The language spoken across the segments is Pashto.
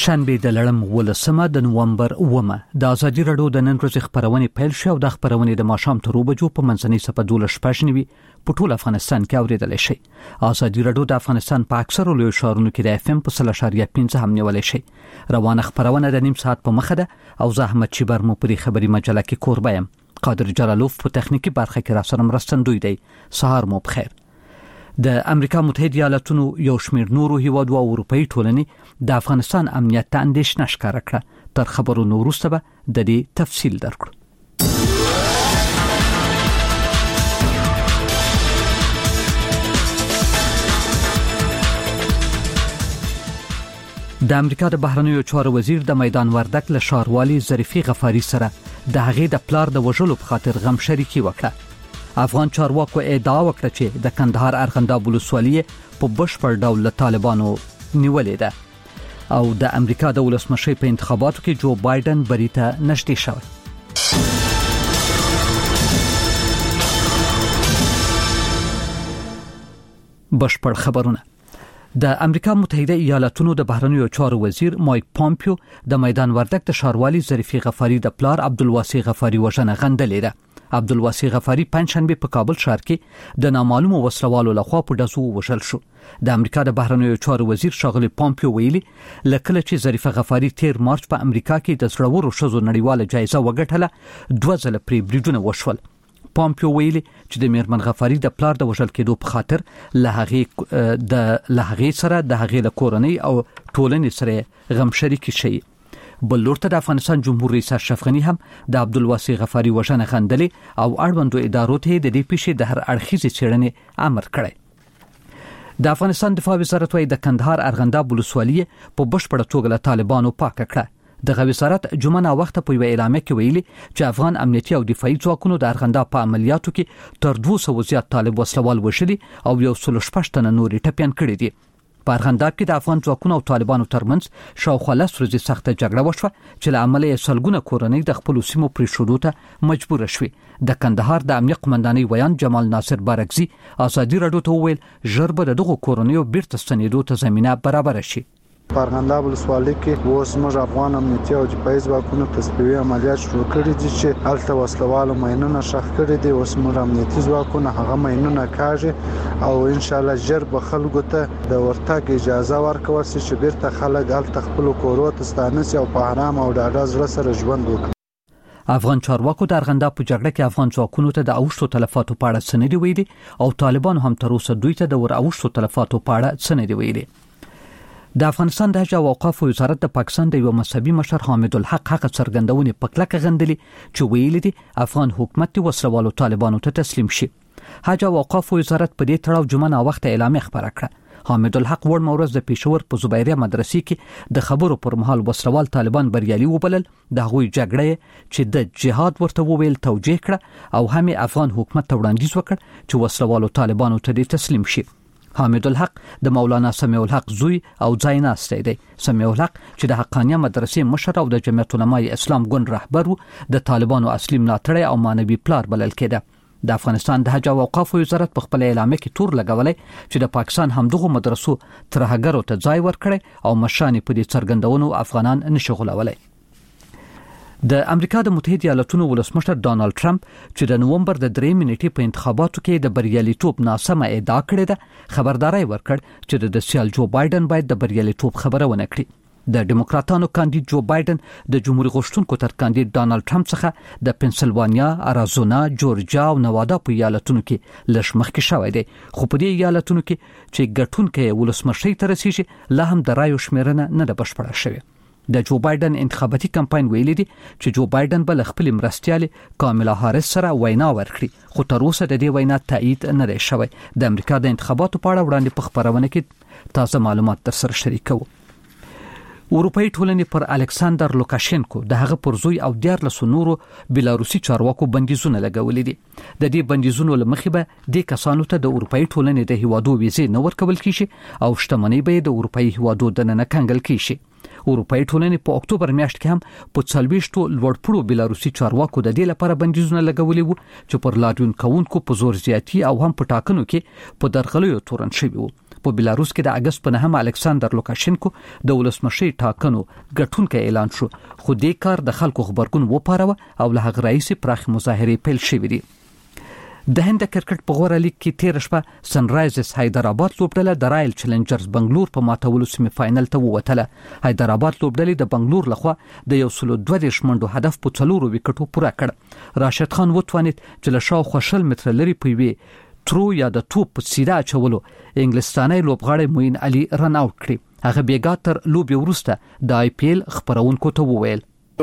شنبه د لړم 18 د نومبر 9 د ازادي رادیو د نن ورځې خبرونه پیل شو او د خبرونه د ماښام تر 2 بجو په منځنۍ صفه 12 په ټول افغانستان کې اوریدل شي. ازادي رادیو د افغانستان په اکثرو لوی ښارونو کې د FM په 0.5 هم نیول شي. روانه خبرونه د نیم ساعت په مخه ده او زحمت چبر مو په خبري مجله کې کوربه يم. قادر جلالوف په تخنیکی برخه کې را سره مرستندوی دی. سهار مو بخیر. د امریکا متحده ایالاتونو یو شمېر نورو هیوادو او اروپאי ټولنې د افغانستان امنیت ته اندېښنه ښکاره کړه. تر خبرونو وروسته به د دې تفصیل درکړو. د امریکا د بهرنیو چارو وزیر د میدان وردک له ښاروالي ظریفي غفاری سره د هغې د پلار د وژلو په خاطر غم شریکي وکړه. افغان چارواکو ادعا وکړه چې د کندهار ارغنداب ولسوالي په بشپړ ډول له طالبانو نیولې ده او د امریکا د ولسمشر په انتخاباتو کې جو بایدن بریته نږدې شو. بشپړ خبرونه. د امریکا متحده ایالاتونو د بهرنیو چارو وزیر مایک پامپیو د میدان وردک د ښاروالي ظریفي غفاری د پلار عبدالواسع غفاری وژنه غندلې ده. عبدالواسع غفاری پنځشنبه په کابل ښار کې د نامعلومو وسلوالو لخوا په ډزو وژل شو. د امریکا د بهرنیو چارو وزیر ښاغلی پامپیو ویلي لکه چې ظریفه غفاری 13 مارچ په امریکا کې د زړورو ښځو نړیواله جایزه وګټله 2 ځله پرې بریډونه وشول. پامپیو ویلي چې د میرمن غفاری د پلار د وژل کېدو په خاطر له هغې سره د هغې له کورنۍ او ټولنې سره غم شریک شي. بل لور ته د افغانستان جمهور رئیس اشرف غنی هم د عبدالواسع غفاری وژنه غندلې او اړوندو ادارو ته د دې پیښې د هر اړخیزې څېړنې امر کړی. د افغانستان دفاع وزارت وايي د کندهار ارغنداب ولسوالي په بشپړه توګه له طالبانو پاک کړه. د وزارت جمعه نا وخت په یو اعلامیه کې ویلي چې افغان امنیتي او دفاعي ځواکونو د ارغنداب په عملیاتو کې تر 200 زیات طالب وسلوال وژلي او 116 تنه نورې ټپيان کړي دي. په ارغنداب کې د افغان ځواکونو او طالبانو ترمنځ شاوخوا 10 ورځې سخته جګړه وشوه چې له امله یې سلګونه کورنۍ د خپل سیمو پریښودو ته مجبور شوې. د کندهار د امنیت قومندانۍ ویان جمال ناصر بارکزي ازادي رادیو ته وویل ژر به دغه کورنۍ بیرته ستنېدو ته زمينه برابر شي. په ارغنداب ولسوالۍ کې اوس موږ افغان امنیتي او دفاعي ځواکونو تصفیوي عملیات شروع کړي دي چې هلته وسلوالو ماینونه ښخ کړي دي. اوس موږ امنیتي ځواکونه هغه ماینونه کاږي او ان شاء الله ژر به خلکو ته د ورتګ اجازه ورکول شي چې بیرته خلک هلته خپل کورو ته ستانه شي او په آرام او ډاډه زړه سره ژوند وکړي. افغان چارواکو د ارغنداب په جګړه کې افغان ځواکونو ته د اوښتو تلفاتو په اړه څه نه دي ویلي او طالبان هم تر اوسه دوی ته د ور اوښتو تلفاتو په اړه څه نه دي ویلي. د افغانستان د حج او اوقاف وزارت د پاکستان د یو مذهبي مشر حامد الحق حق څرګندونې په کلکه غندلي چې ویلي دي افغان حکومت د وسلوالو طالبانو ته تسلیم شي. حج او اوقاف وزارت په دې تړاو جمعه نا وخت اعلامیه خبره کړه. حامد الحق ورځ د پېښور په زبیره مدرسې کې د خبرو پر مهال وسلوال طالبان بریالي وبلل. د هغوی جګړه چې د جهاد ورته وویل توجیه کړه او هم افغان حکومت ته وړاندیز وکړ چې وسلوالو طالبانو ته تسلیم شي. حامد الحق د مولانا سمیع الحق زوی او ځای ناستی دی. سمیع الحق چې د حقانیه مدرسې مشر او د جمعیت علماء اسلام ګوند رهبر د طالبانو اصلي ملاتړی او مانوي پلار بلل کېده. د افغانستان د حج او اوقاف وزارت په خپل اعلامیه کې تور لګولای چې د پاکستان همدغه مدرسو ترهګرو ته ځای ورکړي او مشان په دې څرګندونو افغانان نشغولولای. د امریکا د متحده ایالاتونو ولسمشر ډانلډ ټرمپ چې د نومبر د 3 نیټې په انتخاباتو کې د بریالیتوب ناسمه ادعا کړې ده خبرداري ورکړ چې د سیال جو بایدن باید د بریالیتوب خبره ونه کړي. د ډیموکراتانو کاندید جو بایدن د جمهوریت غوښتونکو تر کاندید ډانلډ ټرمپ څخه د پنسلوانیا، اریزونا، جورجیا او نوادا په ایالتونو کې لږ مخکې شوی دی. خو په دې ایالتونو کې چې ګټونکي ولسمشر ته رسیږي لا هم د رایو شمیرنه نه ده بشپړه شوې. د جو بایدن انتخاباتي کمپاین ویلي دي چې جو بایدن بل خپل مرستيالې کاملا هاریس سره وینا ورکړي خو تر اوسه د دې وینا تایید نه لري شوی. د امریکا د انتخاباتو په اړه وړاندې په خبرونه کې تازه معلومات تر سره شریکو. اروپאי ټولنې پر الکساندر لوکاشینکو د هغه پر زوی او 14 نورو بلاروسي چارواکو بندیزونه لګولې دي. د دې بندیزونو لمخې به د کسانو ته د اروپאי ټولنې د هیوادو ویزې نه ورکول کیږي او شتمنۍ به د اروپאי هیوادو د نه کنګل کیږي. اروپאי ټولنې په اکتوبر میاشت کې هم په 40 لوړپوړو بلاروسي چارواکو د دې لپاره بندیزونه لګولې وو چې پر لاریون کوونکو په زور زیاتی او هم په ټاکنو کې په درغلیو تورن شوی وو. په بلاروس کې د اگست په 9 الکساندر لوکاشینکو د ولسمشي ټاکنو ګټونکي اعلان شو، خو دې کار د خلکو خبرګون وپاروه او له هغه رئیس پراخ مظاهرې پیل شوې دي. د هند کرکټ په غوړه لیګ کې تیر شپه سن رایزرز حیدرآباد لوبډله د رایل چیلنجرز بنگلور په ماتولو سیمه فائنل ته ووتله. حیدرآباد لوبډلې د بنگلور لخوا د 132 منډو هدف په 4 وکټو پوره کړ. راشد خان وتوانید چې له شاوخوا 20 متره لري په وی ترو یا د توپ په سیده اچولو انګلستاني لوبغاړی موین علي رن اوټ کړی. هغه بیګا تر لوبي وروسته د آی پی ایل خبرونکو ته وویل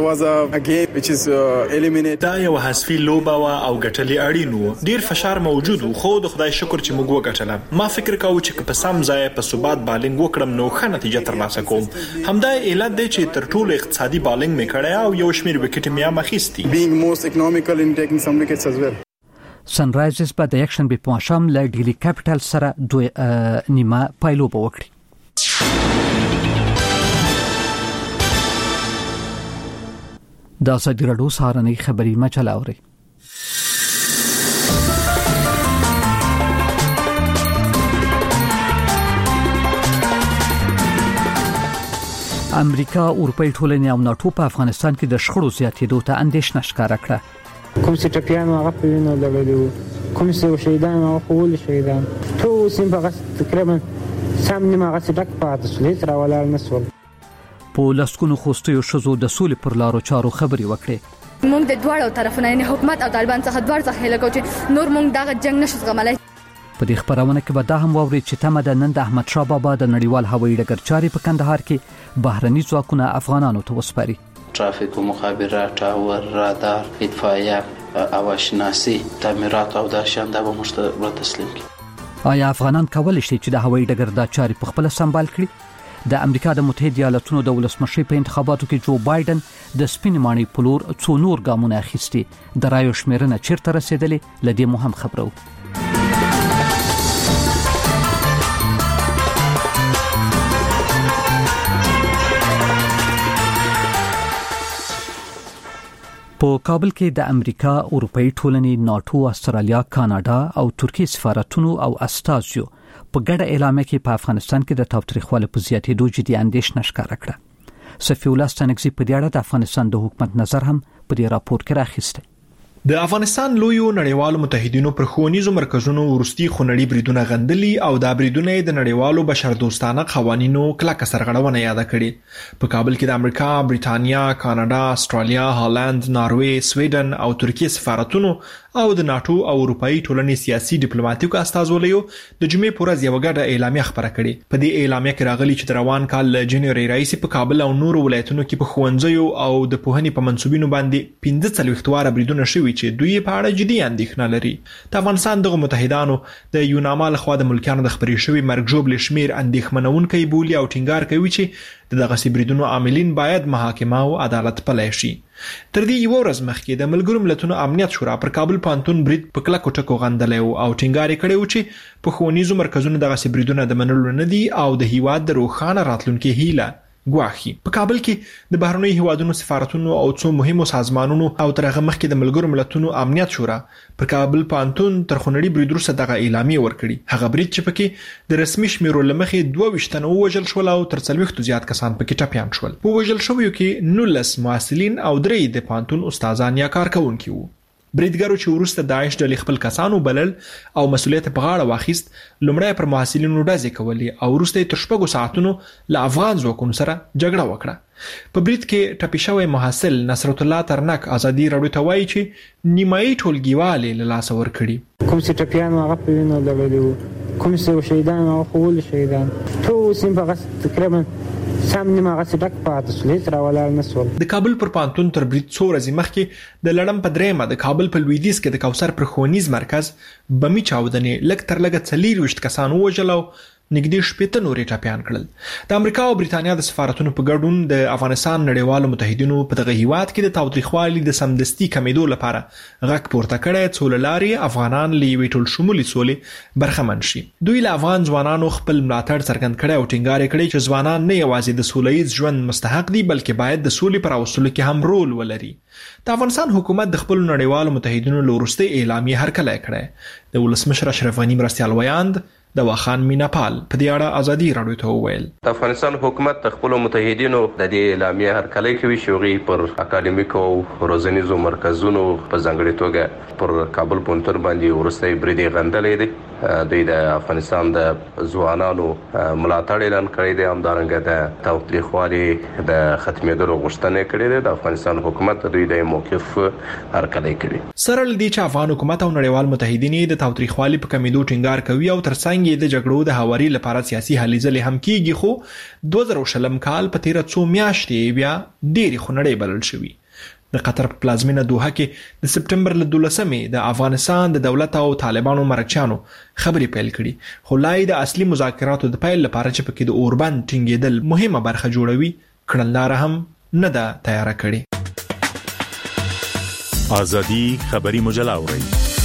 دا یو حذفي لوبه وا او ګټلې اړین وو. ډیر فشار موجود وو، خو د خدای شکر چې موږ وګټله. ما فکر کاوه چې په سم ځای په ثبات بالینګ وکړم نو ښه نتیجه ترلاسه کوم. همدا علت دی چې تر ټولو اقتصادي بالینګ مې کړی او یو شمیر وکټ مې اخیستی. being most economical in taking some wickets as well. سن رایزرز په د یکشنبه په ماښام له ډیلی کیپټل سره 2 نیمه پایلوبه وکړي. د ازادي راډیو سهارنۍ خبري مجله اوري. امریکا، اروپای ټولنې او ناتو په افغانستان کې د شخړو زیاتېدو ته اندېښنه ښکاره کړه. کوم چې ټپیان هغه په وینو لګولي وو، کوم چې شهیدان هغه خول شهیدان ټول سیم په تقریبا سم نیمه هغه ډک پاتې شول، هیڅ راولال نه شول. په لسکونو خوستیو شزو د سولې پر لارو چارو خبري وکړي. موږ د دواړو طرفونو یعنی حکومت او طالبان څخه دوړ څخه لګو چې نور موږ دغه جنگ نشو زغملای. په دې خبرونه کې به دا هم واوري چې تمه د نن د احمد شاه بابا د نړیوال هوایي ډګر چاري په کندهار کې بهرني ځواکونه افغانانو ته وسپاري. ترافیک او مخابرات، ټاور، رادار، اطفائیه، هواشناسي، تعمیرات او د شاندار به مشترک تسلیم کړي. آیا افغانان کولی شي چې د هوایي ډګر د چاري په خپل سمبال کړي؟ د امریکا د متحده ایالاتونو د ولسمشي په انتخاباتو کې جو بایدن د سپین ماڼۍ په لور څو نور ګامونه اخیستي. د رایو شمیرنه چیرته رسیدلې؟ لدې مهم خبرو. په کابل کې د امریکا، اروپای ټولنې، ناتو، استرالیا، کاناډا او ترکیه سفارتونو او استازیو په ګډه اعلامیه کې په افغانستان کې د تاوتریخوالي په زیاتېدو جدي اندېښنه ښکاره کړه. صفی الله ستانکزی په دې اړه د افغانستان د حکومت نظر هم په دې راپور کې راخیسته. د افغانستان لویو نړیوالو متحدینو پر ښوونیزو مرکزونو ورستي خونړي بریدونه غندلي او دا بریدونه د نړیوالو بشردوستانه قوانینو کلکه سرغړونه یاد کړي. په کابل کې د امریکا، بریټانیا، کاناډا، استرالیا، هالند، ناروې، سویډن او ترکیه سفارتونو او د ناتو او اروپאי ټولنې سیاسي ډیپلوماټیکو استازولیو د جمعې پر ورځ یو غږ اعلامیه خبره کړې. په دې اعلامیه کې راغلي چې د روان کال جنوري رئیس په کابل او نورو ولایتونو کې په ښوونځیو او د پوهنې په منسوبینو باندې 45 واره بریدونه شوي چې دوی په اړه جدي اندېښنه لري. د افغانستان دغه متحدانو د یوناما لخوا د ملکیانو د خبرې شوی مرګ ژوبل شمیر اندېښمنونکي بولي او ټینګار کوي چې دغه بریدونو عاملین باید محاکمه او عدالت پلی شي. تر دې یو ورځ مخکې د ملګرو ملتونو امنیت شورا پر کابل پانتون برید په کلکو ټکو غندلی او ټینګار کړی و چې په ښوونیزو مرکزونو دغه بریدونه د منلو نه دي او د هیواد د روښانه راتلونکي هیله ګواښي. په کابل کې د بهرنیو هیوادونو سفارتونو او څو مهمو سازمانونو او تر هغه مخکې د ملګرو ملتونو امنیت شورا پر کابل پانتون تر خونړي برید وروسته دغه اعلامیه ورکړي. هغه برید چې پکې د رسمي شمیرو له مخې 22 تنه ووژل شول او تر 40 زیات کسان پکې ټپیان شول. په وژل شویو کې 19 محصلین او 3 د پانتون استادان یا کارکونکي وو. بریدګرو چې وروسته داعش ډلې خپل کسانو بلل او مسؤلیت په غاړه واخیست، لومړی پر محصلینو ډزې کولې او وروسته تر 6 ساعتونو له افغان ځواکونو سره جګړه وکړه. په برید کې ټپي شوی محصل نصرت الله ترنک ازادي راډیو ته وایي چې نیمایي ټولګیوالې له لاسه ورکړي. کوم چې ټپیان هغه په وینو لګولي وو، کوم چې شهیدان هغه خول شهیدان ټول سیم په تقریبا سم نیمه هغه ډک پاتې شول، هیڅ راولال نه شول. د کابل پر پانتون تر برید څو ورځې مخکې د لړم په درېمه د کابل په لویدیځ کې د کوثر پر ښوونیز مرکز بمي چاودنې لږ تر لږه 40 کسان ووژل او نږدې 80 نورې ټپیان کړل. د امریکا او بریټانیا د سفارتونو په ګډون د افغانستان نړیوالو متحدینو په دغه هیواد کې د تاوتریخوالي د سمدستي کمیدو لپاره غږ پورته کړی څو له لارې افغانان له یوې ټول شمولي سولې برخمن شي. دوی له افغان ځوانانو خپل ملاتړ څرګند کړی او ټینګار کړی چې ځوانان نه یوازې د سولهییز ژوند مستحق دي بلکې باید د سولې پر راوستلو کې هم رول ولري. د افغانستان حکومت د خپل نړیوالو متحدینو له وروستۍ اعلامیې هرکلی کړی. د ولسمشر اشرف غني مرستیال ویاند د واخان میناپال په دې اړه ازادي راډیو ته وویل د افغانستان حکومت خپل متحدینو د دې اعلامیه هرکلی کوي چې پر اکاډمیکو روزنیزو مرکزونو په ځانګړي توګه پر کابل پونتر باندې ورسته بریدي غندلې دي دوی د افغانستان د ځوانانو ملاتړ اعلان کړی دی همدارنګه د تاوتریخوالي د ختمېدلو غوښتنه کړې ده د افغانستان حکومت دوی د موقف هرکلی کړي سره لدی چې افغان حکومت او نړیوال متحدین د تاوتریخوالي په کمیدو ټینګار کوي او ترڅنګ یې د جګړو د هواري لپاره سیاسي هلې ځلې هم کیږي خو 2020 کال په 13 میاشتې بیا ډېری خنړې بلل شوې د قطر په پلازمینه دوحه کې د سپټمبر له 12مې د افغانستان د دولت او طالبانو مرکچیانو خبرې پیل کړي خو لای د اصلي مذاکراتو د پیل لپاره چې پکې د اوربند ټینګېدل مهمه برخه جوړوي کړنلاره هم نه ده تیار کړي ازادي خبري مجله اوري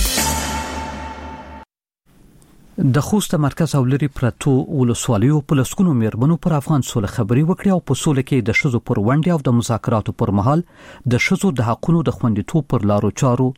د خوست مرکز او لري پرتو ولسوالیو په لسکونو میرمنو پر افغان سوله خبري وکړي او په سوله کې د شذو پر ونډه او د مذاکراتو پر مهال د شذو د حقونو د خوندیتوب پر لارو چارو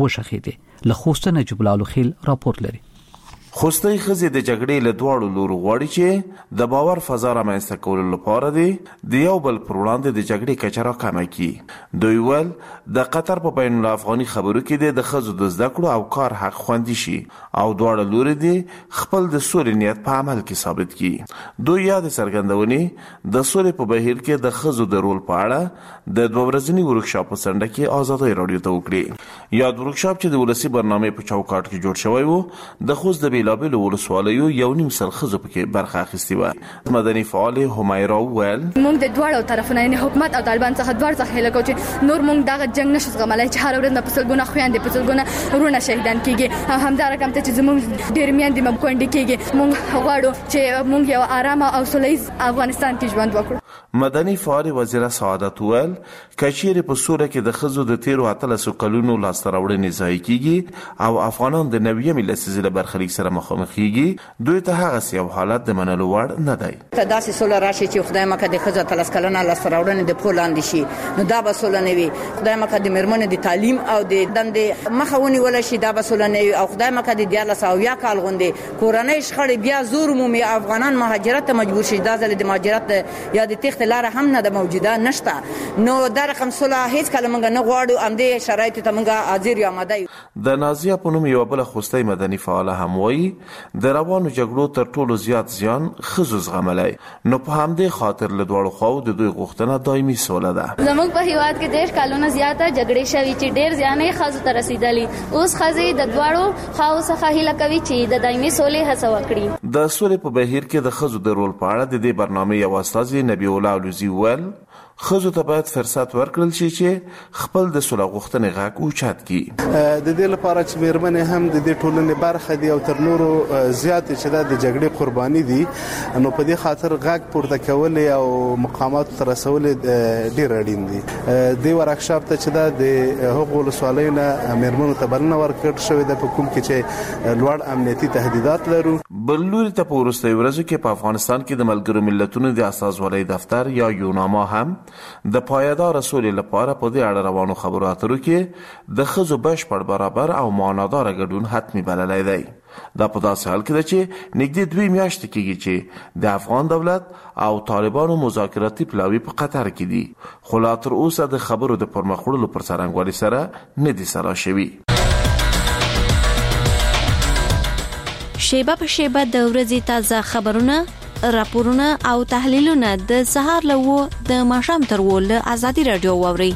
وشخېدي له خوست نجیب الله خیل راپور لري خوستي خزي د جګړې له دوړو لورو غواړي چې د باور فضا رامنځته کولو لپاره دی د یو بل پر وړاندې د جګړې کچره کمه کړي دوی ول د قطر په بین الافغاني خبرو کې د خزو د زده کړو او کار حق خوندي شي او دوړو لوري دی خپل د سولې نیت په عمل کې ثابت کړي دوی یاد څرګندونې د سولې په بهیر کې د خزو د رول په اړه د دوه ورځني ورکشاپ څنډه کې ازادي راډیو ته وکړي یاد ورکشاپ چې د ولسی برنامه په چوکاټ کې جوړ شوی وو د خوست د بیلابل ولسوالیو یو نیم سل خزو پکې برخه اخیستي و مدني فعال همیرا ویل موږ د دوړو طرفونو یعنی حکومت او طالبان څخه دوړ څخه هله کوي نور موږ دغه جنگ نشو زغملای چې هر ورځ په سلګونه خويندې په سلګونه ورونه شهیدان کیږي همدار کوم ته چې زموږ ډېر میاندې مکوندې کیږي موږ غواړو چې موږ یو آرام او سولهییز افغانستان کې ژوند وکړو مدني فعال وزیر سعادت ویل کچېر په سوره کې د خزو د 13 کلونو لاستراوړنې ځای کیږي او افغانان د نوې لسیزې برخلیک سره مخامخېږي دوی ته هغه یو حالت د منلو وړ نه دی تداسي سوله راشي چې خدای مکه د خزو 13 کلونه لاستراوړنې د پولاند شي نو دا به سوله نه وي خدای مکه د مرمنې د تعلیم او د دندې مخاوني ولا شي دا به سوله نه وي او خدای مکه د 1400 کال غوندې کورنۍ شخړې بیا زور مومي افغانان مهاجرت ته مجبور شي دا ځل د مهاجرت یا د تخت لار هم نه د موجوده نشته نو دا رقم سوله هیڅ کله موږ نه غواړو ام دې شرایط ته موږ حاضر یو آماده د نازیه په نوم یو بل خوستي مدني فعال هم وایي د روانو جګړو تر ټولو زیات زیان خزو زغملای نو په همدې خاطر له دوړو خو د دوی غوښتنه دایمي سوله ده زموږ په هیواد کې 10 کلونه زیاته جګړې شوي چې ډېر ځانې خزو ته رسیدلي اوس خزي د دوړو خاو څخه هیله کوي چې د دایمي سولې هڅه وکړي د سولې په بهیر کې د خزو د رول په اړه د دې برنامه یو استاد نبی الله لوزي ول خزو ته باید فرصت ورکړل شي چې خپل د سوله غوښتنې غږ اوچت کړي د دې لپاره چې میرمنې هم د دې ټولنې برخه دي او تر نورو زیات چې د جګړې قرباني دي نو په دې خاطر غږ پورته کول او مقامات تر رسول ډیر اړین دي د ورکشاپ ته چې د حقوق ولسوالیو میرمنو ته بلنه ورکړل شوې ده په کوم کې چې لوړ امنیتي تهدیدات لرو بلوري ته په وروستي ورځو کې په افغانستان کې د ملګرو ملتونو د اساسوالۍ دفتر یا یوناما هم د پایدار سولې لپاره په دې اړه روانو خبرو اترو کې د خزو بشپړ برابر او معنادار ګډون حتمی بللی دی دا په داسې حال کې ده چې نږدې 2 میاشتې کېږي چې د افغان دولت او طالبانو مذاکراتي پلاوي په قطر کې دي خو لا تر اوسه د خبرو د پرمخ وړلو پر څرنګوالي سره نه دي سره شوي شیبه په شیبه د ورځې تازه خبرونه راپورونه او تحلیلونه د سهار له و د ماښام تر و له ازادي رادیو واوري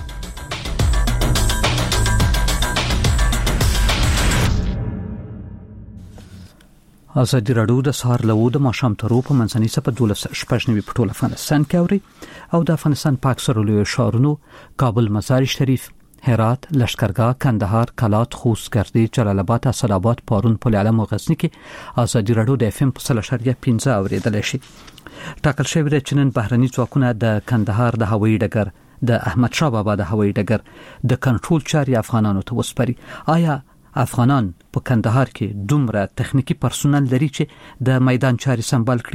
ازادي رادیو د سهار له و د ماښام تر و په منځنۍ سپه 12 په ټول افغانستان کې اوري او د افغانستان پاک سرلوی شهرونو کابل مزار شریف هرات لشکرګاه کندهار کلات خوست ګردې جلال آباد اسداباد پارون پل علم او غزنی کې ازادي رادیو د FM 100.15 اوریدل شي ټاکل شوی د چنن بهرني ځواکونه د کندهار د هوایي ډګر د احمد شاه بابا د هوایي ډګر د کنټرول چاري افغانانو ته وسپاري آیا افغانان په کندهار کې دومره تخنیکی پرسونل لري چې د میدان چاري سمبال کړي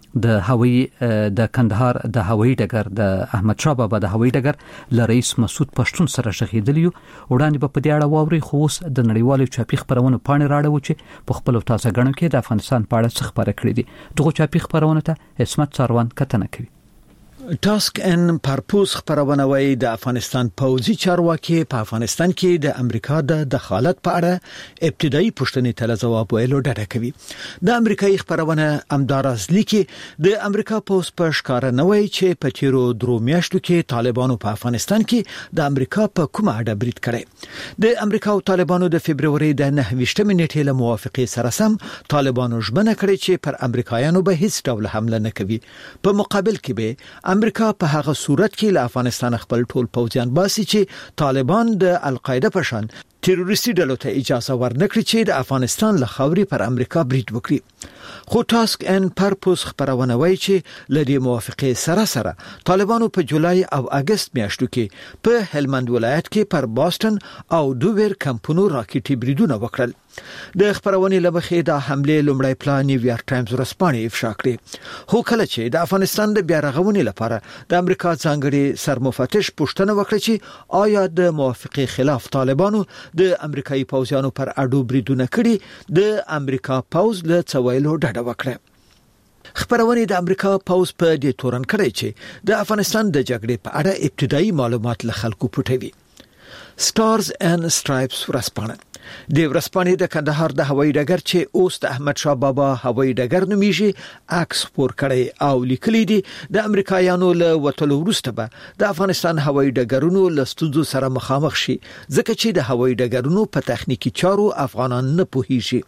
د هوایي د کندهار د هوایي ډګر د احمد شاه بابا د هوایي ډګر ل رئیس مسعود پښتون سره شغیدلی وړاندې په دې اړه واوري خو اوس د نړیوالو چاپی خبرونه پاڼې راړو چې په خپل تازه غنو کې د افغانستان په اړه څه خبره کړې دي دغه چاپی خبرونه ته اسمت څاروان کتنه کوي. ټاسک ان پرپوز خبرونه وایي د افغانستان پوځي چارواکي په افغانستان کې د امریکا د دخالت په اړه ابتدایي پوښتنې ته جواب ویلو ډډه کوي. د امریکایي خبرونه امدارز لیکي د امریکا پوز په ښکار نه وایي چې په تیرو درو میاشتو کې طالبانو په افغانستان کې د امریکا په کومه اړه برید کړی. د امریکا او طالبانو د فبرवरी د 29 نیټې له موافقې سره سم طالبانو ژمنه کړې چې پر امریکایانو به هیڅ ډول حمله نه کوي. په مقابل کې به امریکا په هغه صورت کې له افغانستان خپل ټول پوځیان باسي چې طالبان د القاعده په شان تروریستي ډلو ته اجازه ورنکړي چې د افغانستان له خاورې پر امریکا برید وکړي. خو ټاسک ان پرپوز خبرونه وایي چې لدی موافقه سره طالبانو په جولای او اگست میاشتو کې په هلمند ولایت کې پر باستن او دوور کمپونو راکټي بریدونه وکړل. د خبرونې لمخې د حمله لومړی پلان نیویارک ټایمز ورسپانې افشا کړی. خو کله چې د افغانستان د بیا رغونې لپاره د امریکا ځانګړي سرمفتش پوښتنه وکړه چې آیا د موافقه خلاف طالبانو د امریکایي پوځیانو پر اډو بریدونه کړي، د امریکا پوځ له څویلو ډډه وکړه. خبرونه د امریکا پوځ په دې تورن کړی چې د افغانستان د جګړې په اړه ابتدایي معلومات له خلکو پټوي. سټارز اینڈ سټرایپس ورسپانه د ورسپانې د کندهار د هوایي ډګر چې اوس د احمد شاه بابا هوایي ډګر نومیږي عکس خپور کړي او لیکلي دي د امریکایانو له وټلو وروسته به د افغانستان هوایي ډګرونو له ستونزو سره مخامخ شي ځکه چې د هوایي ډګرونو په تخنیکی چارو افغانان نه پوهیږي.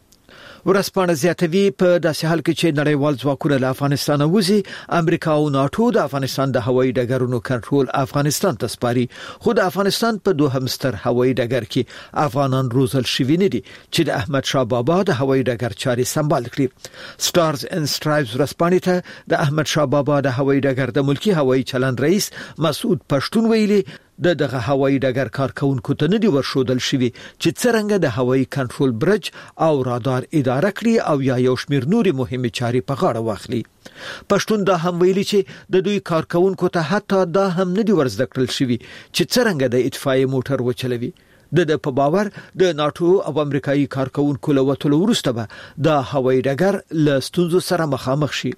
ورسپانه زیاتوي په داسې حال کې چې نړیوال ځواکونه له افغانستان وځي، امریکا او ناتو د افغانستان د هوایي ډګرونو کنټرول افغانستان ته سپاري. خو د افغانستان په دوهم ستر هوایي ډګر کې افغانان روزل شوي نه دي چې د احمد شاه بابا د هوایي ډګر چاري سمبال کړي. سټارز اینڈ سټرایپس ورسپانه ته د احمد شاه بابا د هوایي ډګر د ملکی هوایي چلند رئیس مسعود پښتون ویلي دغه هوایي ډګر کارکونکو ته نه دی ورشودل شوی چې څنګه د هوایي کنټرول برج او رادار اداره کړي او یا یو شمیر نوري مهمه چاري په غاړه واخلي. پښتون دا هم ویلي چې د دوی کارکونکو ته حتی دا هم نه دی ورزده کړل شوی چې څنګه د اطفائیه موټر وچلوي. د په باور د ناتو او امریکایي کارکونکو له وټلو وروسته به د هوایي ډګر له ستونزو سره مخامخ شي.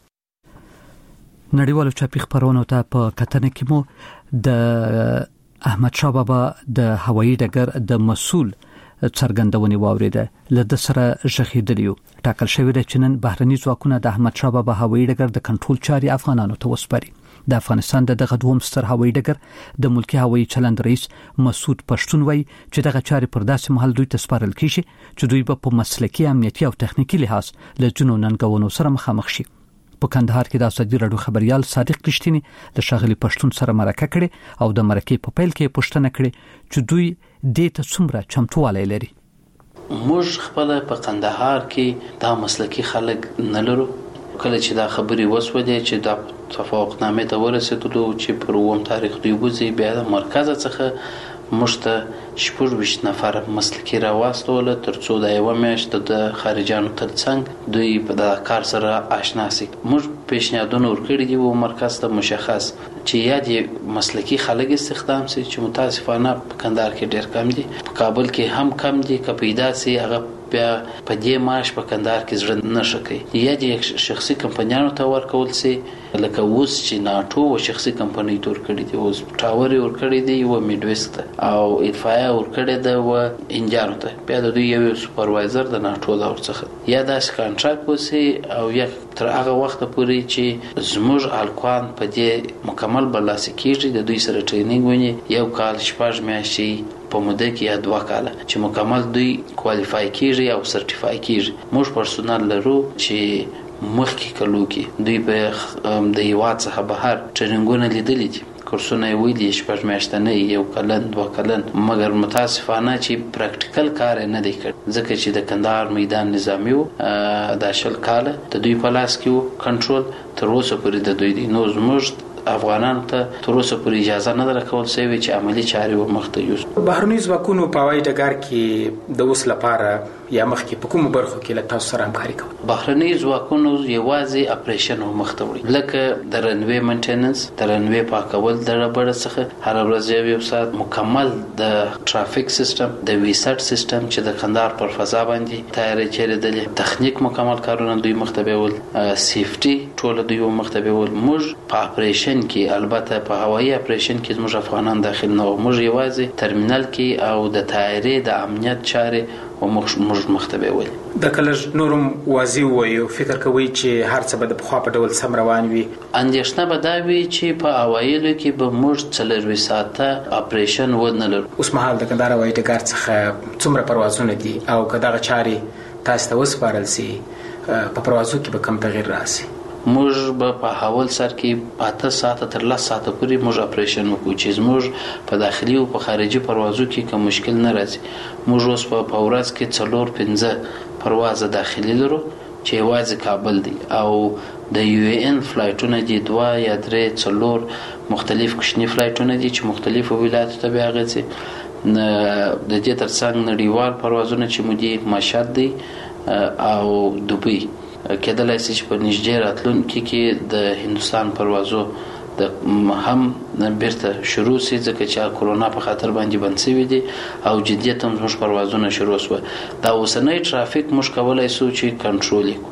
نړیوالو چاپی خبرونو ته په کتنه کې مو د احمد شاه بابا د هوایي ډګر د مسؤل څرګندونې واوریده له د سره شهیدلیو. ټاکل شوی دی چې نن بهرني ځواکونه د احمد شاه بابا هوایي ډګر د کنټرول چاري افغانانو ته وسپاري. د افغانستان دغه دوم ستر هوایي ډګر د ملکی هوایي چلند رئیس مسعود پښتون وایي چې دغه چاري پر داسې محل دوی ته سپارل کیږي چې دوی په مسلکي امنیتي او تخنیکی لحاظ له جنونو ننګونو سره مخامخ شي. په کندهار کې د اسدی رادیو خبريال صادق کشتینی د شاغلی پښتون سره مرکه کړي او د مرکې په پیل کې پوښتنه کړي چې دوی د ته څومره چمتوالی لري. موږ خپل په کندهار کې دا مسلکي خلک نه لرو. کله چې دا خبري وسوده چې دا توافقنامه ته ورسېدلو چې پر 9 تاریخ دوی وځي بیا د مرکز څخه مشته 26 نفر مسلکي راوستول ترڅو د یو میاشت د خارجانو ترڅنګ دوی په دا کار سره آشنا شي. موږ پیشنهادونه ورکړي دي او مرکز ته مشخص چې یا د مسلکي خلک استخدام شي چې متاسفانه په کندهار کې ډېر کم دي، په کابل کې هم کم دي، که پیدا سي هغه بیا په دې معاش په کندهار کې زړه نشي کوي. یا د شخصي کمپنیانو ته ورکول سي لکه اوس چې ناتو او شخصي کمپنۍ تور کړي دي، اوس ټاور ورکړي دي او میډويست او اطفائیه ورکړي ده او انجانو ته بیا د دوی یو سپروایزر د ناتو دا ورڅخه یا داس کانټراکټ وسی او یا تر هغه وخت پورې چې زموږ الکوان په دې مکمل برلاسي کیږي د دوی سره ټریننګ ونی یو کال شپږ میاشتې په موده کې یا 2 کال چې مکمل دوی کوالیفای کیږي او سرټیفای کیږي. موږ پرسونل لرو چې مخکې کلو کې دوی په د یوات څخه بهر ټریننګونه لیدلې دي، کورسونه ویلي شپږ میاشتنه یو کلن 2 کلن، مګر متاسفانه چې پریکټیکل کار نه دی کړ ځکه چې د کندهار میدان نظامی د شل کال د دوی په لاس کې کنټرول تر اوسه پورې د دوی دی. نو زموږ افغانان ته تر اوسه پورې اجازه نه درکول شوی چې عملی چاري و مخته یوز. بهرني ځواکونو په وای ډګر کې د اوس لپاره یا مخکې په کومو برخو کې له تاسو سره همکاري کوي؟ بهرني ځواکونو یوازې اپریشن مخته وړي، لکه د رنوي مینټیننس، د رنوي پاکول، د ربړ څخه هر ورځ یو ساعت مکمل د ټرافیک سیستم، د ویسټ سیستم چې د کندهار پر فضا باندې تیارې چیرېدلې، تخنیک مکمل کارونه دوی مخته بیول، سیفټي ټول دوی مخته بیول. موږ په اپریشن کې البته په هوایي اپریشن کې موږ افغانان داخل نه وو، موږ یوازې ترمینل کې او د تیارې د امنیت چارې او موږ مخته بیول. د کله نورم واضح وایو فکر کوي چې هر څه به د پخوا په ډول سم روان وي. اندېښنه به دا وي چې په اوایلو کې به موږ 4 ساعته اپریشن ونه لرو. اوس مهال د کندهار هوایي ډګر څخه څومره پروازونه دي او که دغه چارې تاسو ته وسپارل شي په پروازو کې به کوم تغیر راسي؟ موږ به په حواله سر کې 8 ساعته تر 10 ساعته پورې موږ اپریشن وکړو چې موږ په داخلي او په خارجي پروازو کې کوم مشکل نه راځي. موږ اوس په ورځ کې 4-5 پرواز داخلي لرو چې یوازې کابل دی او د یو ان فلایټونه دي 2 یا 3-4 مختلف کوچني فلایټونه دي چې مختلفو ولایتونو ته بیا غځي. د دې ترڅنګ نړیوال پروازونه چې مو دي مشهد دی او دوبۍ کېدلای شي چې په نږدې راتلونکي کې د هندستان پروازو د هم بیرته شروع شي ځکه چې کورونا په خاطر باندې بند شوی دي او جدیت هم زموږ پروازونه شروع شو. دا اوسنۍ ټرافیک موږ کولای شو چې کنټرول کړو.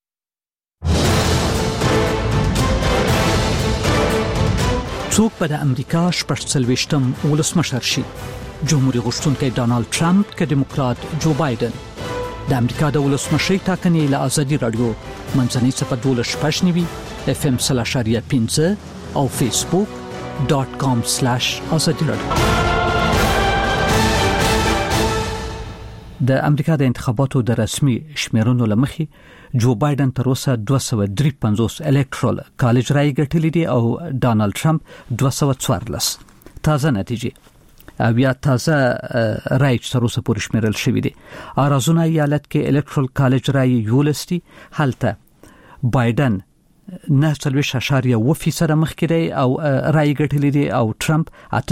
څوک به د امریکا 48م ولسمشر شي؟ جمهوریت غوښتونکی ډانالد ټرمپ که دیموکرات جو بایدن؟ د امریکا د ولسمشۍ ټاکنې له ازادي رادیو منځنۍ صفحه 12 FM 0.5 او facebook.com/azadi radio. د امریکا د انتخاباتو د رسمي شمیرنو لمخې جو بایدن تر اوسه 253 الکترال کالج رای ګټلې دي او ډانالد ټرمپ 214. تازه نتیجې او یا تازه رای چې تر اوسه پورې شمیرل شوی دي. ارازونا ایالت کې الکترال کالج رای یولستی هلته بایدن 9.8% مخکې دی او رای ګټلې دي او ټرمپ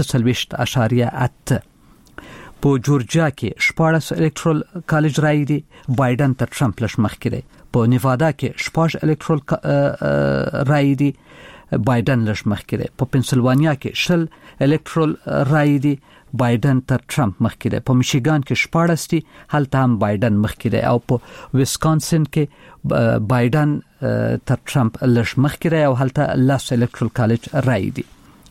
8.8%. په جورجیا کې 14 الکترال کالج رای دي، بایدن تر ټرمپ لږ مخکې دی. په نیوادا کې 14 الکترال رای دي، بایدن لږ مخکې دی. په پنسلوانیا کې 10 الکترال رای دي، بایدن تر ټرمپ مخکې دی. په میشیګان کې 14 دي، هلته هم بایدن مخکې دی. او په ویسکانسن کې بایدن تر ټرمپ لږ مخکې دی او هلته 10 الکترال کالج رای دي.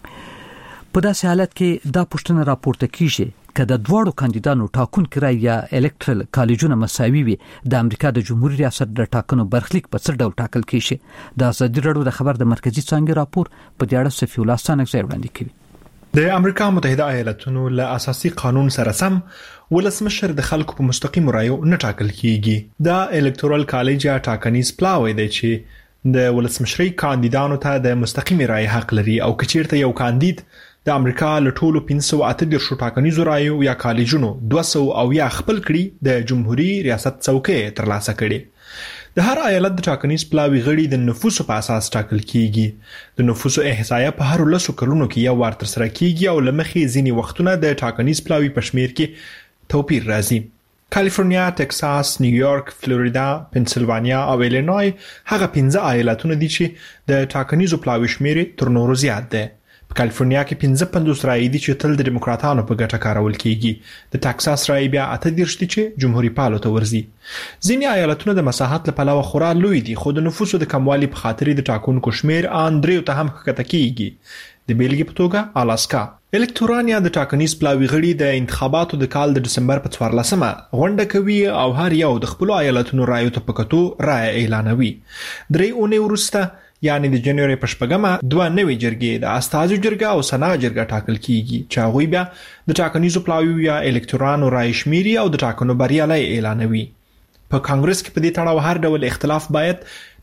په داسې حالت کې دا پوښتنه راپورته کیږي که د دواړو کاندیدانو ټاکنکي رای یا الکترال کالجونه مساوي وي، د امریکا د جمهوریت ریاست د ټاکنو برخلیک په څه ډول ټاکل کیږي؟ د ازادي رادیو د خبر د مرکزی څانګې راپور په دې اړه صفی الله ستانک ځای وړاندې کوي. د امریکا متحده ایالاتونو له اساسي قانون سره سم ولسمشر د خلکو په مستقیم رایو نه ټاکل کیږي. دا الکتورال کالج یا ټاکنیز پلاوی دی چې د ولسمشري کاندیدانو ته د مستقیم رای حق لري او کچیرته یو کاندید د امریکا له ټولو 538 ټاکنیزو رایو یا کالجونو 200 او یا خپل کړي د جمهوریت ریاست څوکۍ ترلاسه کړي. د هر ایالت د ټاکنیز پلاوی غړي د نفوسو په اساس ټاکل کیږي. د نفوسو احصایه په هر 10 کلونو کې یو وار تر سره کیږي او لمخې ځینی وختونه د ټاکنیز پلاوی په شمیر کې توپیر راځي. کالیفورنیا، ټکساس، نیویارک، فلوریدا، پنسلوانیا او ایلینوی هغه 15 ایالتونه دي چې د ټاکنیزو پلاوی شمیر تر نورو زیات ده. په کالیفورنیا کې 55 رای دي چې تل د دیموکراتانو په ګټه کارول کیږي. د ټکساس رای بیا 38 دي چې جمهوریت پالو ته ورځي. ځینې ایالتونه د مساحت لپاره خورا لوی دي خو د نفوسو د کموالي په خاطر د ټاکنو شمیر اندریو ته هم ښکته کیږي. د بیلګې په توګه الاسکا الکتورانیا د ټاکنیز پلاوی غړي د انتخاباتو د کال د دسمبر په 14مه غونډه کوي او هر یو د خپل ایالتونو رایو ته پکتو رای اعلانوي. درې اونۍ وروسته یعنی د جنوري په 8مه 2 نوې جرګې د استازو جرګه او سنا جرګه ټاکل کیږي چې هغوی بیا د ټاکنیزو پلاوی یا الکتورانو رای شمیري او د ټاکنو بریالي اعلانوي. په کانګرس کې په دې تړاو هر ډول اختلاف باید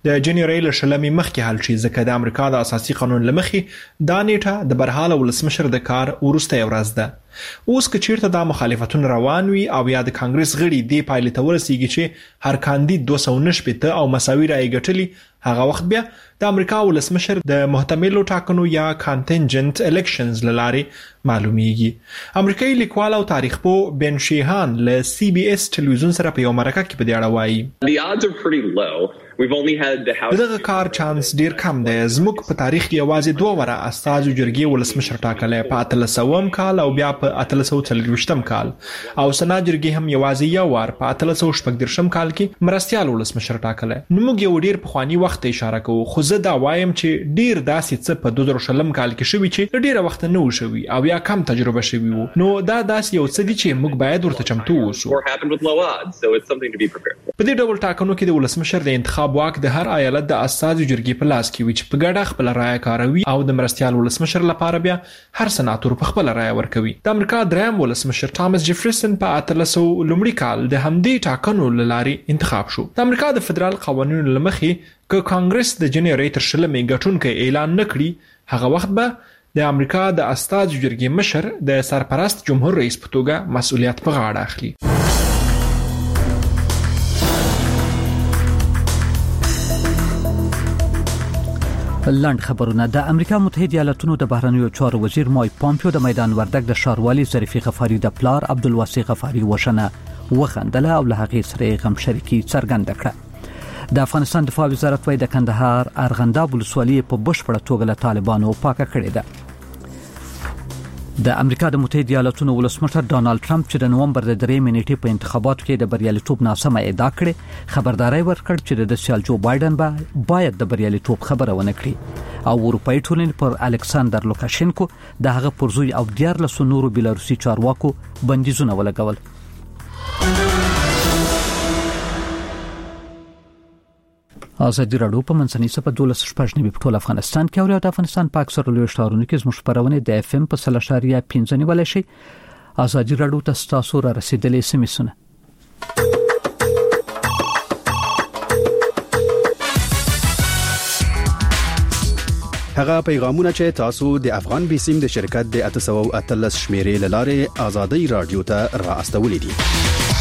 د جنوري له 20 مخکې حل شي، ځکه د امریکا د اساسي قانون لمخې دا نیټه د برحاله ولسمشر د کار وروسته ورځ ده. اوس که چیرته دا مخالفتون روان وي او یا د کانګرس غړي دې پایلې ته ورسیږي چې هر کاندید 290 او مساوي رایې ګټلي، هغه وخت بیا د امریکا ولسمشر د محتملو ټاکنو یا کانټینجنت الیکشنز لارې معلومیږي. امریکایي لیکوال او تاریخ پوه بن شیهان له CBS ټلویزیون سره په یو مرکه کې په دې اړه وایي دغه کار چانس ډیر کم دی. زموږ په تاریخ کې یوازې 2 وره استازو جرګې ولسمشر ټاکلی، په 1800 کال او بیا په 1840 کال، او سنا جرګې هم یوازې یو وار په 1840 کال کې مرستیال ولسمشر ټاکلی. نو موږ یو ډیر پخوانی وخت اشاره کوو، خو زه دا وایم چې ډیر داسې څه په 2020 کال کې شوي چې ډیره وخت نه و شوي او یا کم تجربه شوي وو. نو دا داسې یو څه دي چې موږ باید ورته چمتو اوسو. په دې ډول ټاکنو کې د ولسمشر د انتخاب واک د هر ایالت د استازو جرګې په لاس کې وي چې په ګډه خپل رایه کاروي، او د مرستیال ولسمشر لپاره بیا هر سناتور په خپل رایه ورکوي. د امریکا دریم ولسمشر تامس جفرسن په 1800 لومړي کال د همدې ټاکنو لارې انتخاب شو. د امریکا د فدرال قوانینو لمخې که کانګرس د جنوري تر 20 ګټونکی اعلان نکړي، هغه وخت به د امریکا د استازو جرګې مشر د سرپرست جمهور رئیس په توګه مسؤلیت په غاړه اخلي. لاند خبرونه. د امریکا متحده ایالاتونو د بهرنیو چارو وزیر مایک پامپیو د میدان وردګ د ښاروالي ظریفي غفاري د پلار عبدالواسع غفاري وشنه وخندله او له هغې سره غم شریکي څرګنده کړه. د افغانستان دفاع وزارت وايي د کندهار ارغنداب ولسوالي په بشپړه توګه له طالبانو پاکه کړې ده. د امریکا د متحده ایالاتونو ولسمشر ډانالد ټرمپ چې د نومبر د 3 نیټې په انتخاباتو کې د بریالیتوب ناسمه ادعا کړې، خبرداري ورکړ چې د سیال جو بایدن باید د بریالیتوب خبره ونه کړي، او اروپאי ټولنې پر الکساندر لوکاشینکو د هغه پرزوی او 14 نورو بیلاروسي چارواکو بندیزونه ولګول. ازادي راډیو په منځنۍ صفه 12 په ټول افغانستان کې او د افغانستان په اکثر لوی ښارونو کې زموږ خبرونه د FM په 3.5 نیولای شي. ازادي راډیو ته تاسو را رسیدلې سمسونه. هغه پیغامونه چې تاسو د افغان بیسیم د شرکت د 813 شمیرې لاره ازادي راډیو ته را استولې دي.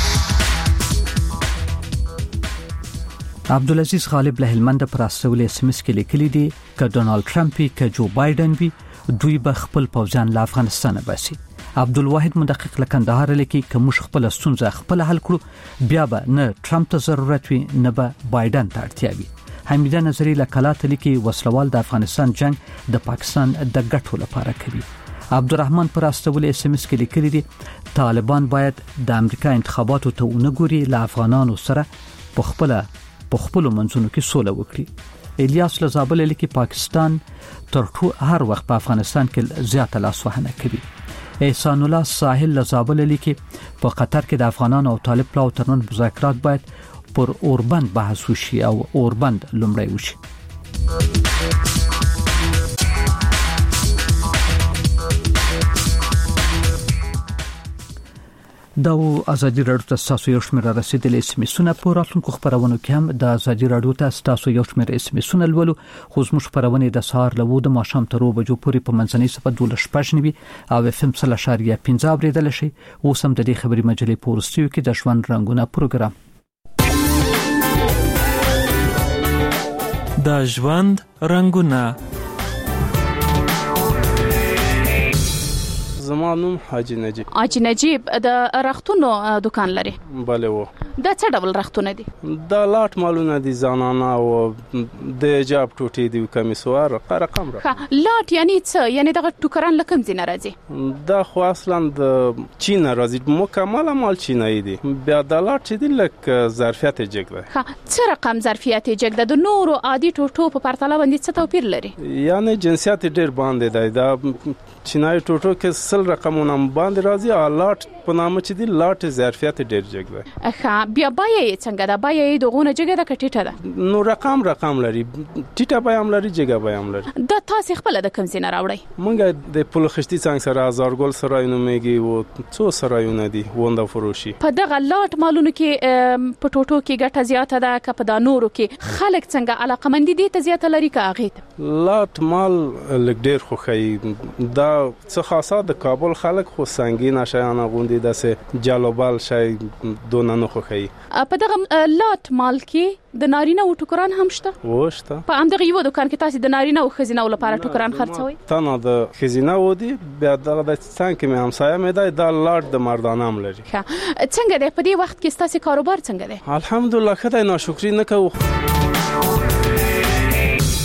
عبدالعزیز غالب له هلمند پر استول SMS کې لیکلي دي ک ډونالد ټرمپ ک جو بایدن وی دوی به خپل پوځیان له افغانستان باسي. عبدالواحد مدقق له کندهار لیکي ک موږ خپل ستونزه خپل حل کړو، بیا به نه ټرمپ ته ضرورت وي نه به بایدن ته اړتیا وي. حمیده نظری له کلات لیکي وسلوال د افغانستان جنگ د پاکستان د ګټو لپاره کوي. عبدالرحمن پر استول SMS کې لیکلي دي طالبان باید د امریکا انتخاباتو ته ونګوري، له افغانانو سره په خپل منځونو کې سوله وکړي. الیاس لزابل لیکي پاکستان تر ټولو هر وخت په افغانستان کې زیاته لاسوهنه کوي. احسان الله ساحل لزابل لیکي په قطر کې د افغانانو او طالب پلاو ترمنځ مذاکرات باید پر اوربند بحث وشي او اوربند لومړی وشي. دا ازادي راډیو ته تاسو یو شمېر رسیدلې اسمسونه په راتلونکو خبرونو کې هم د ازادي راډیو ته تاسو یو شمېر اسمسونه لولو. خو زموږ خبرونه د سهار له 2 ماښام تر 2 بجو پورې په منځنۍ صفه 12 او FM 3.5 اوریدل شي. اوس هم د دې خبري مجلې په ورستیو کې د ژوند رنگونه پروګرام د ژوند رنگونه. زما نوم حاجی نجیب. حاجی نجیب د رختونو دکان لري؟ بله و. دا څه ډول رختونه دي؟ دا لاټ مالونه دي، زنانه او د جاب ټوټې دي، کمیسوار رقم را. لاټ یعنی څه؟ یعنی دغه ټوکران لکم زینه راځي؟ دا خو اصلا د چین راځي، مکمل مال چینایی دي. بیا د لاټ چې دي لک ظرفیت جګ ده. څه رقم ظرفیت جګ ده؟ د نورو عادي ټوټو په پرتله باندې څه توپیر لري؟ یعنی جنسیت ډیر باندې دی. دا چینای ټوټو کې 100 رقمونه باندې راځي، لاټ په نامه چې دی لاټ ظرفیت ډیر جګ دی. ښه بیا بیا یې څنګه ده؟ بیا یې دغونه جګه ده که ټیټه ده؟ نو رقم لري، ټیټه بیا هم لري، جګه بیا هم لري. دا تاسې خپله د کوم ځای نه راوړئ؟ موږ د پل خشتي څنګ سره هزارګل سرای نومیږي و څو سرایونه دي ونده فروشي. په دغه لاټ مالونو کې په ټوټو کې ګټه زیاته ده که په دا نورو کې خلک څنګه علاقمندي دې ته زیاته لري که هغې ته؟ لاټ مال لږ ډېر خوښوي. دا څه خاصه د کابل خلک خو سنګینه شیان اغوندي، داسې جالوبال شی دونه نه خوښوي. په دغه لاټ مال کې د نارینه او ټوکران هم شته؟ وشته. په همدغه یو دوکان کې تاسې د نارینه او ښځینه لپاره ټوکران خرڅوئ؟ تنه د ښځینه و دي، بیا دغه د څنګ کې مې همسایه مې دی، دا لاټ د مردانه هم لري. څنګه دی په دې وخت کې ستاسې کاروبار څنګه دی؟ الحمدلله ښه دی، ناشکري نه کوو.